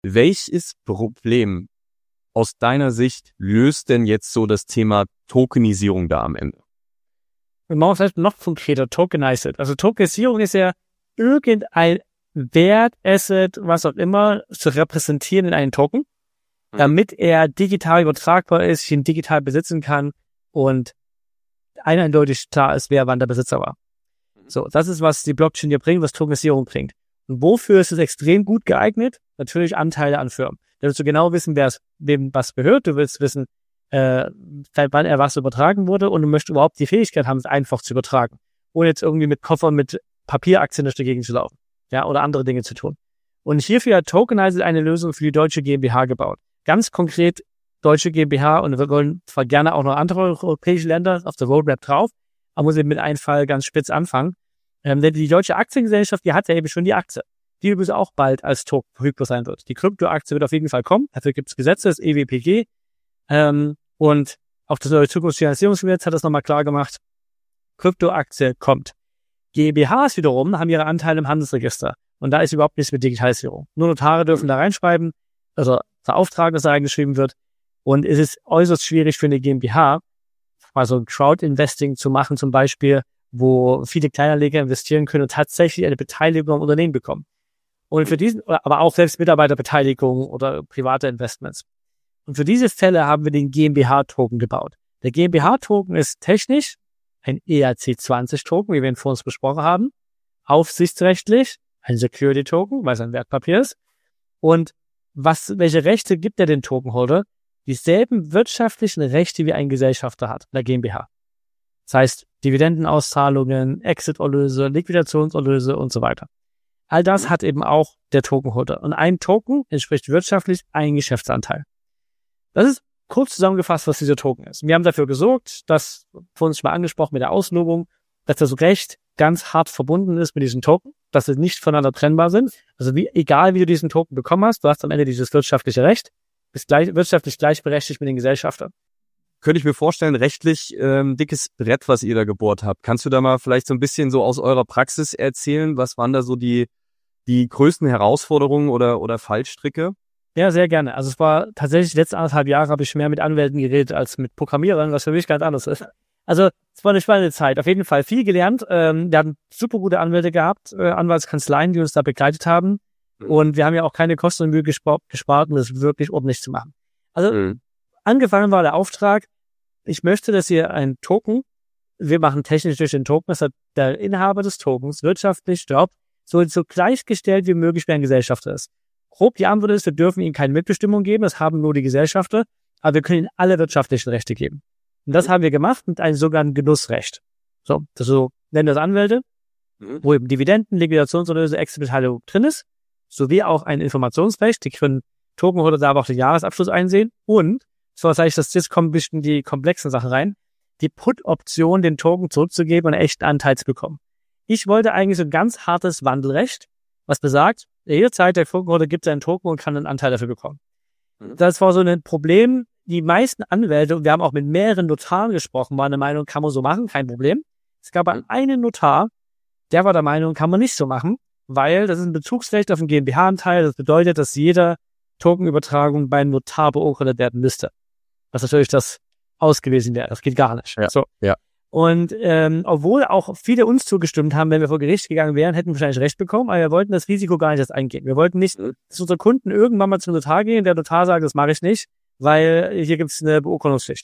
Welches Problem aus deiner Sicht löst denn jetzt so das Thema Tokenisierung da am Ende? Wir machen es vielleicht noch konkreter, Tokenized. Also Tokenisierung ist ja irgendein Wert, Asset, was auch immer, zu repräsentieren in einen Token, damit er digital übertragbar ist, ich ihn digital besitzen kann und eindeutig klar ist, wer wann der Besitzer war. So, das ist, was die Blockchain dir bringt, was Tokenisierung bringt. Und wofür ist es extrem gut geeignet? Natürlich Anteile an Firmen. Da willst du genau wissen, wem was gehört. Du willst wissen, seit wann er was übertragen wurde und du möchtest überhaupt die Fähigkeit haben, es einfach zu übertragen. Ohne jetzt irgendwie mit Koffer, mit Papieraktien durch die Gegend zu laufen. Ja, oder andere Dinge zu tun. Und hierfür hat Tokenized eine Lösung für die Deutsche GmbH gebaut. Ganz konkret Deutsche GmbH, und wir wollen zwar gerne auch noch andere europäische Länder auf der Roadmap drauf, aber muss eben mit einem Fall ganz spitz anfangen. Denn die Deutsche Aktiengesellschaft, die hat ja eben schon die Aktie, die übrigens auch bald als Token verfügbar sein wird. Die Kryptoaktie wird auf jeden Fall kommen, dafür gibt es Gesetze, das EWPG. Und auch das neue Zukunftsfinanzierungsgesetz hat das nochmal klar gemacht. Kryptoaktie kommt. GmbHs wiederum haben ihre Anteile im Handelsregister. Und da ist überhaupt nichts mit Digitalisierung. Nur Notare dürfen da reinschreiben, also beauftragen, dass da reingeschrieben wird. Und es ist äußerst schwierig für eine GmbH, also Crowd-Investing zu machen zum Beispiel, wo viele Kleinanleger investieren können und tatsächlich eine Beteiligung am Unternehmen bekommen. Und für diesen, aber auch selbst Mitarbeiterbeteiligung oder private Investments. Und für diese Fälle haben wir den GmbH-Token gebaut. Der GmbH-Token ist technisch ein ERC20-Token, wie wir ihn vor uns besprochen haben, aufsichtsrechtlich ein Security-Token, weil es ein Wertpapier ist. Und welche Rechte gibt er den Tokenholder? Dieselben wirtschaftlichen Rechte wie ein Gesellschafter hat, der GmbH. Das heißt, Dividendenauszahlungen, Exit-Erlöse, Liquidationserlöse und so weiter. All das hat eben auch der Tokenholder. Und ein Token entspricht wirtschaftlich ein Geschäftsanteil. Das ist kurz zusammengefasst, was dieser Token ist. Wir haben dafür gesorgt, dass, von uns schon mal angesprochen mit der Auslobung, dass das Recht ganz hart verbunden ist mit diesem Token, dass sie nicht voneinander trennbar sind. Also egal wie du diesen Token bekommen hast, du hast am Ende dieses wirtschaftliche Recht, bist wirtschaftlich gleichberechtigt mit den Gesellschaftern. Könnte ich mir vorstellen, rechtlich dickes Brett, was ihr da gebohrt habt. Kannst du da mal vielleicht so ein bisschen so aus eurer Praxis erzählen? Was waren da so die größten Herausforderungen oder Fallstricke? Ja, sehr gerne. Also es war tatsächlich, die letzten 1,5 Jahre habe ich mehr mit Anwälten geredet als mit Programmierern, was für mich ganz anders ist. Also es war eine spannende Zeit. Auf jeden Fall viel gelernt. Wir haben super gute Anwälte gehabt, Anwaltskanzleien, die uns da begleitet haben. Und wir haben ja auch keine Kosten und Mühe gespart, um das wirklich ordentlich zu machen. Also angefangen war der Auftrag, ich möchte, dass ihr einen Token, wir machen technisch durch den Token, dass der Inhaber des Tokens wirtschaftlich so gleichgestellt wie möglich wie ein Gesellschafter ist. Grob die Antwort ist, wir dürfen ihnen keine Mitbestimmung geben, das haben nur die Gesellschafter, aber wir können ihnen alle wirtschaftlichen Rechte geben. Und das haben wir gemacht mit einem sogenannten Genussrecht. So nennen das Anwälte, wo eben Dividenden, Liquidationserlöse, Exit-Beteiligung drin ist, sowie auch ein Informationsrecht, die können Tokenholder da aber auch den Jahresabschluss einsehen und, so sage ich das, jetzt kommen ein bisschen die komplexen Sachen rein, die Put-Option, den Token zurückzugeben und einen echten Anteil zu bekommen. Ich wollte eigentlich so ein ganz hartes Wandelrecht, was besagt, jederzeit der Tokenholder gibt seinen Token und kann einen Anteil dafür bekommen. Das war so ein Problem. Die meisten Anwälte, und wir haben auch mit mehreren Notaren gesprochen, waren der Meinung, kann man so machen, kein Problem. Es gab einen Notar, der war der Meinung, kann man nicht so machen, weil das ist ein Bezugsrecht auf den GmbH-Anteil. Das bedeutet, dass jeder Tokenübertragung bei einem Notar beurkundet werden müsste. Was natürlich das ausgewiesen wäre. Das geht gar nicht. Ja. So. Ja. Und obwohl auch viele uns zugestimmt haben, wenn wir vor Gericht gegangen wären, hätten wir wahrscheinlich Recht bekommen, aber wir wollten das Risiko gar nicht erst eingehen. Wir wollten nicht, dass unsere Kunden irgendwann mal zum Notar gehen, der Notar sagt, das mache ich nicht, weil hier gibt es eine Beurkundungspflicht.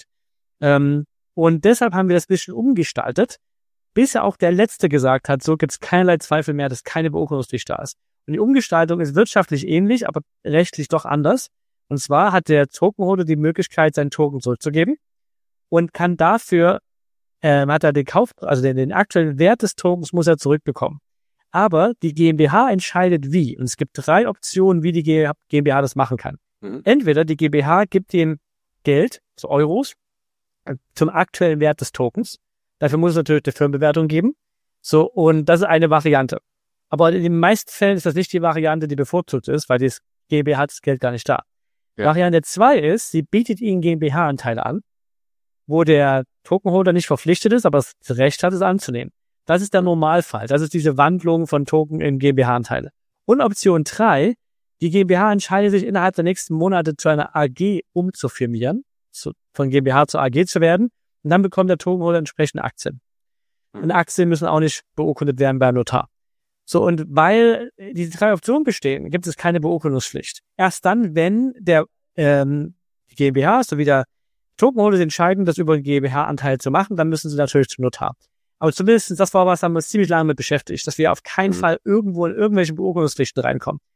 Und deshalb haben wir das ein bisschen umgestaltet, bis ja auch der Letzte gesagt hat, so gibt es keinerlei Zweifel mehr, dass keine Beurkundungspflicht da ist. Und die Umgestaltung ist wirtschaftlich ähnlich, aber rechtlich doch anders. Und zwar hat der Tokenholder die Möglichkeit, seinen Token zurückzugeben und kann dafür hat er den aktuellen Wert des Tokens muss er zurückbekommen. Aber die GmbH entscheidet wie. Und es gibt 3 Optionen, wie die GmbH das machen kann. Entweder die GmbH gibt ihm Geld, so Euros, zum aktuellen Wert des Tokens. Dafür muss es natürlich eine Firmenbewertung geben. So, und das ist eine Variante. Aber in den meisten Fällen ist das nicht die Variante, die bevorzugt ist, weil die GmbH hat das Geld gar nicht da. Ja. Variante 2 ist, sie bietet ihnen GmbH-Anteile an, wo der Tokenholder nicht verpflichtet ist, aber das Recht hat, es anzunehmen. Das ist der Normalfall. Das ist diese Wandlung von Token in GmbH-Anteile. Und Option 3, Die GmbH entscheidet sich innerhalb der nächsten Monate zu einer AG umzufirmieren, von GmbH zur AG zu werden. Und dann bekommt der Tokenholder entsprechende Aktien. Und Aktien müssen auch nicht beurkundet werden beim Notar. So, und weil diese 3 Optionen bestehen, gibt es keine Beurkundungspflicht. Erst dann, wenn die GmbH sowie der Tokenholder entscheiden, das über den GmbH-Anteil zu machen, dann müssen sie natürlich zum Notar. Aber zumindest das war was, haben wir uns ziemlich lange mit beschäftigt, dass wir auf keinen Fall irgendwo in irgendwelche Beurkundungspflichten reinkommen.